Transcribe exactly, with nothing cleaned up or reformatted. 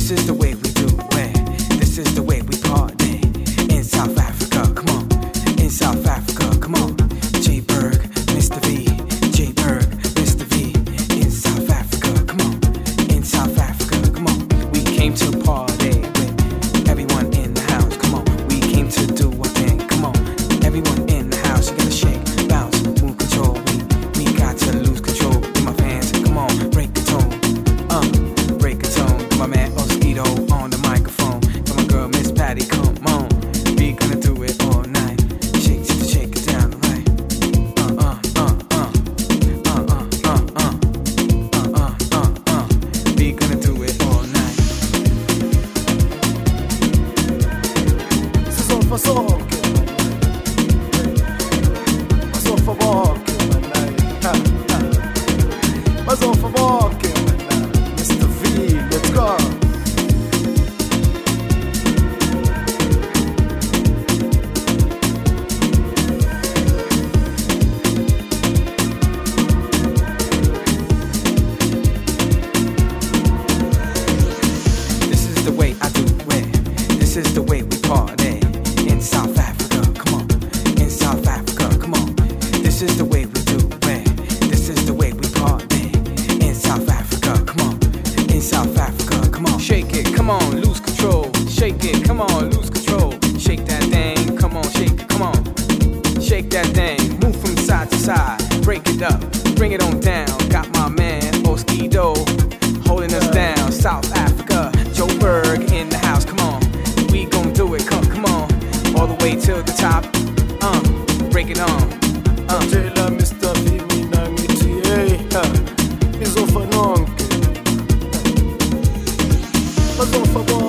This is the way we do it. This is the way we party in South Africa. Come on, in South Africa. Come on, J Berg, Mister V, J Berg, Mister V, in South Africa. Come on, in South Africa. Come on, we came to party with everyone in the house. Come on, we came to do our thing. Come on, everyone in the house, you gotta shake, bounce, move, control. We we got to lose control. In my fans, come on, break the tone, uh, break the tone. My man Mosquito on the microphone. To my girl Miss Patty, come on, we gonna do it all night. Shake, shake, shake it down, right? Uh, uh, uh, uh, uh, uh, uh, uh, uh, uh, uh, uh. We gonna do it all night. Se sono façon mas on fa walk, mas on fa walk, Mister V, let's go. This is the way I do it. This is the way we party in South Africa. Come on, in South Africa. Come on. This is the way we do it. This is the way we party in South Africa. Come on, in South Africa. Come on, shake it. Come on, lose control. Shake it. Come on, lose control. Shake that thing. Come on, shake it. Come on, shake that thing. Move from side to side. Break it up. Bring it on down. Got my man Mosquito holding us down. South Africa. Joe Berg in the house. Come on, we gon' do it. Come, come on, all the way till the top. Uh, break it on. Uh. Jayla, Mister V, mina miti, hey, ha. Is on fa nonke, mas on fa walk.